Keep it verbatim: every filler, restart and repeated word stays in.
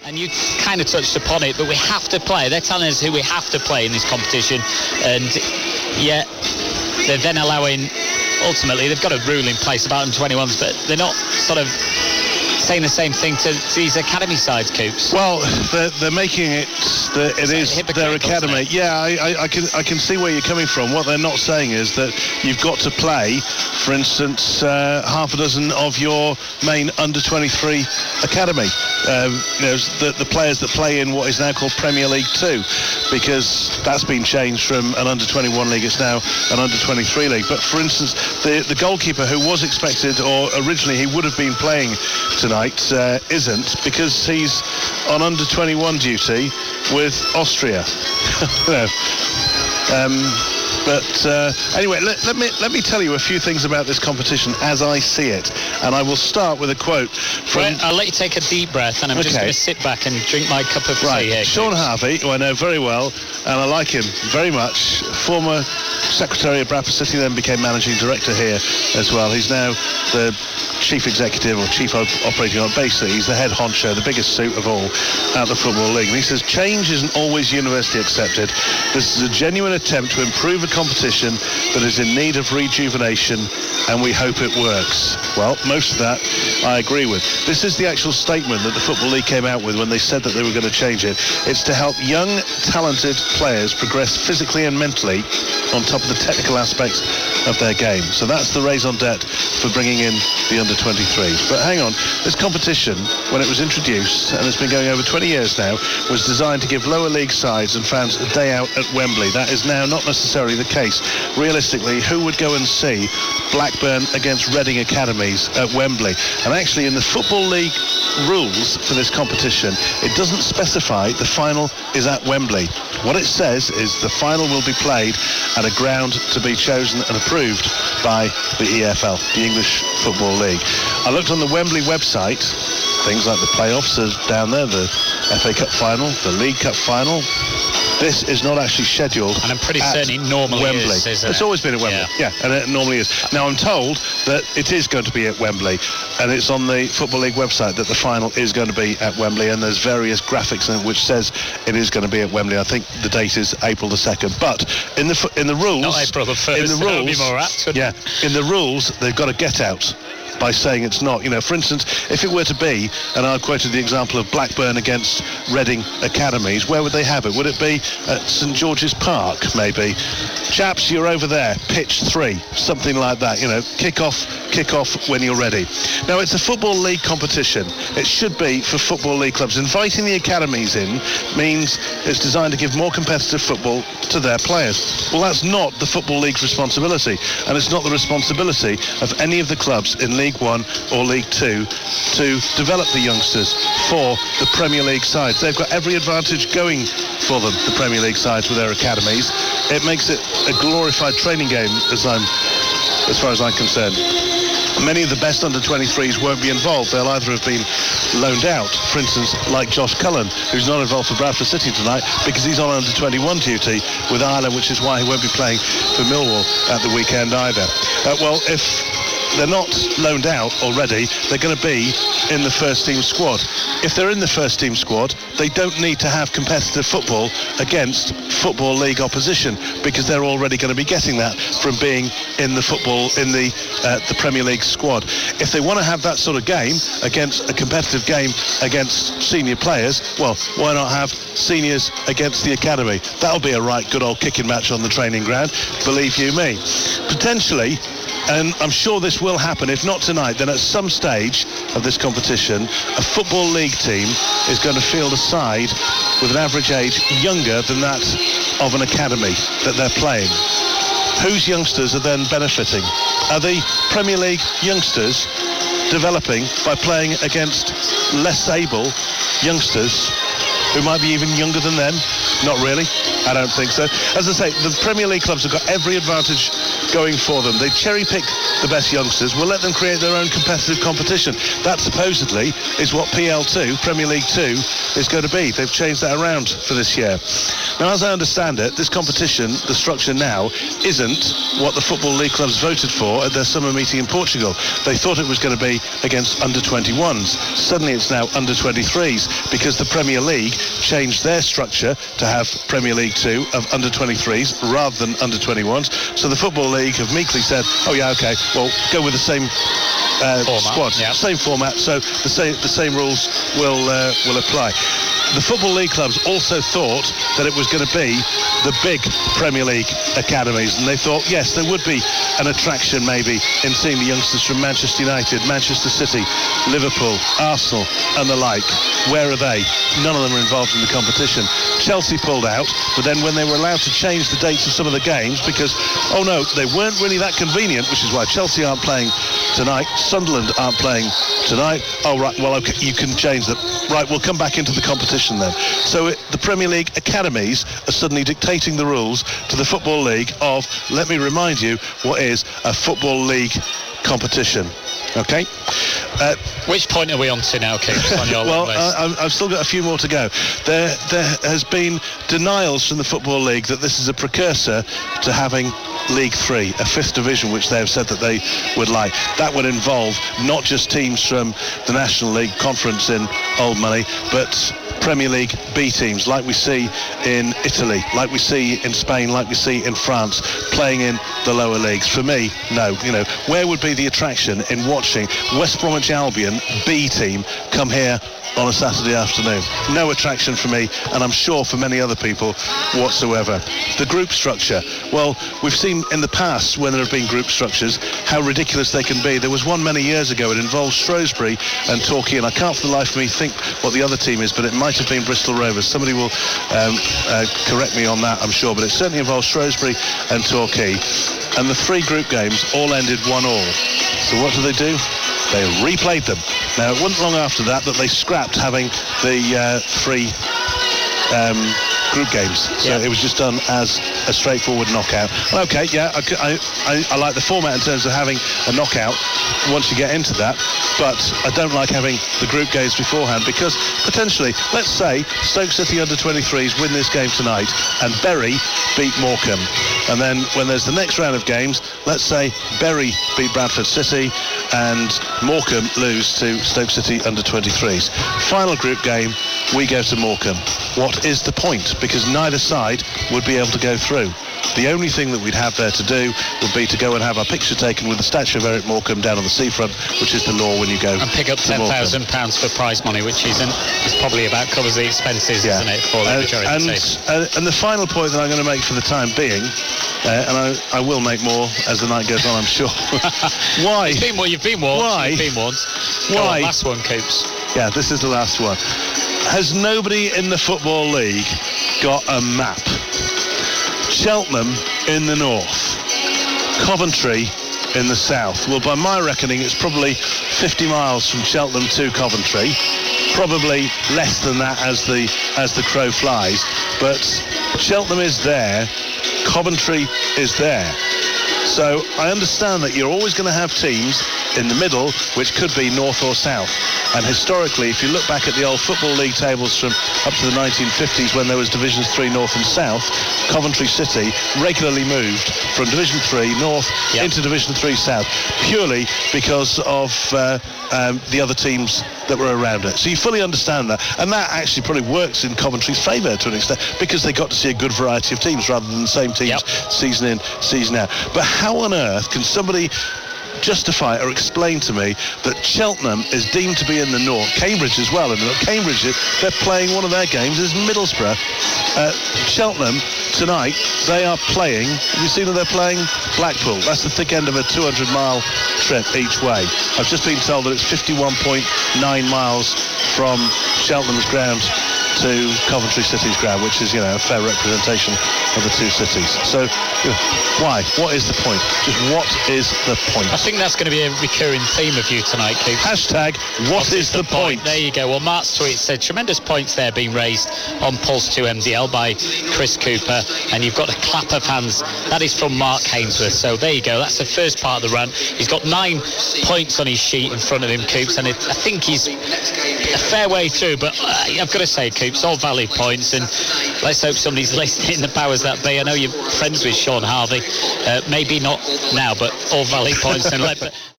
And you kind of touched upon it, but we have to play. They're telling us who we have to play in this competition, and yet they're then allowing, ultimately, they've got a rule in place about under twenty-ones, but they're not sort of saying the same thing to, to these academy sides, Coops. Well, they're, they're making it that it is their academy. It? Yeah, I, I, I can I can see where you're coming from. What they're not saying is that you've got to play, for instance, uh, half a dozen of your main under twenty-three academy. Um, you know, the, the players that play in what is now called Premier League Two, because that's been changed from an under twenty-one league. It's now an under twenty-three league. But for instance, the the goalkeeper who was expected, or originally he would have been playing tonight, uh, isn't, because he's on under twenty-one duty with Austria. You know. um, But uh, anyway, let, let me let me tell you a few things about this competition as I see it, and I will start with a quote from. Right, I'll let you take a deep breath, and I'm okay. just going to sit back and drink my cup of right. tea here. Sean Harvey, who I know very well, and I like him very much. Former secretary of Bradford City, then became managing director here as well. He's now the chief executive or chief op- operating on basically. He's the head honcho, the biggest suit of all at the Football League. And he says change isn't always universally accepted. This is a genuine attempt to improve a competition that is in need of rejuvenation, and we hope it works. Well, most of that I agree with. This is the actual statement that the Football League came out with when they said that they were going to change it. It's to help young, talented players progress physically and mentally on top of the technical aspects of their game. So that's the raison d'etre for bringing in the under twenty-threes. But hang on, this competition, when it was introduced, and it's been going over twenty years now, was designed to give lower league sides and fans a day out at Wembley. That is now not necessarily the case. Realistically, who would go and see Blackburn against Reading academies at Wembley? And actually, in the Football League rules for this competition, it doesn't specify the final is at Wembley. What it says is the final will be played at a ground to be chosen and approved by the E F L, the English Football League. I looked on the Wembley website. Things like the playoffs are down there, the F A Cup final, the League Cup final. This is not actually scheduled. And I'm pretty certain it normally Wembley. is, isn't It's it? always been at Wembley. Yeah. yeah, and it normally is. Now, I'm told that it is going to be at Wembley, and it's on the Football League website that the final is going to be at Wembley, and there's various graphics in it which says it is going to be at Wembley. I think the date is April the second. But in the in the rules... Not April the first. In the rules, That would be more apt, yeah, in the rules, they've got to get out by saying it's not. You know, for instance, if it were to be, and I quoted the example of Blackburn against Reading academies, where would they have it? Would it be at St George's Park, maybe? Chaps, you're over there, pitch three, something like that, you know, kick off, kick off when you're ready. Now, it's a Football League competition. It should be for Football League clubs. Inviting the academies in means it's designed to give more competitive football to their players. Well, that's not the Football League's responsibility, and it's not the responsibility of any of the clubs in League One or League Two to develop the youngsters for the Premier League sides. They've got every advantage going for them, the Premier League sides, with their academies. It makes it a glorified training game, as I'm, as far as I'm concerned. Many of the best under twenty-threes won't be involved. They'll either have been loaned out, for instance, like Josh Cullen, who's not involved for Bradford City tonight because he's on under twenty-one duty with Ireland, which is why he won't be playing for Millwall at the weekend either. Uh, well, if they're not loaned out already, they're going to be in the first team squad. If they're in the first team squad, they don't need to have competitive football against Football League opposition because they're already going to be getting that from being in the football in the uh, the Premier League squad. If they want to have that sort of game against a competitive game against senior players, well, why not have seniors against the academy? That'll be a right good old kicking match on the training ground, believe you me. Potentially, and I'm sure this will happen, if not tonight, then at some stage of this competition, a Football League team is going to field a side with an average age younger than that of an academy that they're playing. Whose youngsters are then benefiting? Are the Premier League youngsters developing by playing against less able youngsters who might be even younger than them? Not really. I don't think so. As I say, the Premier League clubs have got every advantage going for them. They cherry-pick the best youngsters. We'll let them create their own competitive competition. That supposedly is what P L two, Premier League two, is going to be. They've changed that around for this year. Now, as I understand it, this competition, the structure now, isn't what the Football League clubs voted for at their summer meeting in Portugal. They thought it was going to be against under twenty-ones. Suddenly it's now under twenty-threes because the Premier League changed their structure to have Premier League two of under twenty-threes rather than under twenty-ones. So the Football League have meekly said, oh yeah, okay, well, go with the same uh, squad, yeah. same format, so the same the same rules will uh, will apply. The Football League clubs also thought that it was going to be the big Premier League academies, and they thought, yes, there would be an attraction maybe in seeing the youngsters from Manchester United, Manchester City, Liverpool, Arsenal and the like. Where are they? None of them are involved in the competition. Chelsea pulled out, but then when they were allowed to change the dates of some of the games, because, oh no, they weren't really that convenient, which is why Chelsea aren't playing tonight, Sunderland aren't playing tonight. Oh, right, well, okay, you can change them. Right, we'll come back into the competition then. So it, the Premier League academies are suddenly dictating the rules to the Football League of, let me remind you, what is a Football League competition. Okay. Uh, Which point are we on to now, Keith? On your well, list? uh, I've still got a few more to go. There, there has been denials from the Football League that this is a precursor to having League Three, a fifth division, which they have said that they would like. That would involve not just teams from the National League Conference in old money, but Premier League B teams, like we see in Italy, like we see in Spain, like we see in France, playing in the lower leagues. For me, no. You know, where would be the attraction in watching West Bromwich Albion B team come here on a Saturday afternoon? No attraction for me, and I'm sure for many other people whatsoever. The group structure. Well, we've seen in the past when there have been group structures how ridiculous they can be. There was one many years ago. It involved Shrewsbury and Torquay, and I can't for the life of me think what the other team is, but it might have been Bristol Rovers. Somebody will um, uh, correct me on that, I'm sure, but it certainly involved Shrewsbury and Torquay. And the three group games all ended one all. So what did they do? They replayed them. Now, it wasn't long after that that they scrapped having the uh, three um, group games. So yeah. It was just done as a straightforward knockout. Well, okay, yeah, I, I, I like the format in terms of having a knockout once you get into that, but I don't like having the group games beforehand, because potentially, let's say Stoke City under twenty-threes win this game tonight and Bury beat Morecambe, and then when there's the next round of games, let's say Bury beat Bradford City and Morecambe lose to Stoke City under twenty-threes. Final group game, we go to Morecambe. What is the point? Because neither side would be able to go through. The only thing that we'd have there to do would be to go and have our picture taken with the statue of Eric Morecambe down on the seafront, which is the law when you go and pick up ten thousand pounds for prize money, which isn't is probably about covers the expenses, yeah. isn't it, for the uh, majority and, team. Uh, and the final point that I'm going to make for the time being, uh, and I, I will make more as the night goes on, I'm sure. Why? You've been, well, you've been warned. Why? You've been warned. Why? On, last one, Coops. Yeah, this is the last one. Has nobody in the Football League got a map? Cheltenham in the north, Coventry in the south. Well, by my reckoning, it's probably fifty miles from Cheltenham to Coventry. Probably less than that as the as the crow flies. But Cheltenham is there, Coventry is there. So I understand that you're always going to have teams in the middle, which could be north or south. And historically, if you look back at the old Football League tables from up to the nineteen fifties, when there was Divisions three North and South, Coventry City regularly moved from Division three North yep. into Division three South, purely because of uh, um, the other teams that were around it. So you fully understand that. And that actually probably works in Coventry's favour to an extent, because they got to see a good variety of teams rather than the same teams yep. season in, season out. But how on earth can somebody justify or explain to me that Cheltenham is deemed to be in the north, Cambridge as well, and Cambridge, they're playing one of their games is Middlesbrough. Uh, Cheltenham tonight, they are playing, have you seen that they're playing? Blackpool. That's the thick end of a two hundred mile trip each way. I've just been told that it's fifty-one point nine miles from Cheltenham's ground to Coventry City's ground, which is, you know, a fair representation of the two cities. So, you know, why? What is the point? Just what is the point? I think that's going to be a recurring theme of you tonight, Coops. Hashtag, what, what is, is the, the point? point? There you go. Well, Mark's tweet said, tremendous points there being raised on Pulse two M D L by Chris Cooper, and you've got a clap of hands. That is from Mark Hainsworth. So there you go. That's the first part of the run. He's got nine points on his sheet in front of him, Coops, and it, I think he's a fair way through, but uh, I've got to say, Coops, all valid points, and let's hope somebody's listening in the powers that be. I know you're friends with Sean Harvey, uh, maybe not now, but all valid points, and let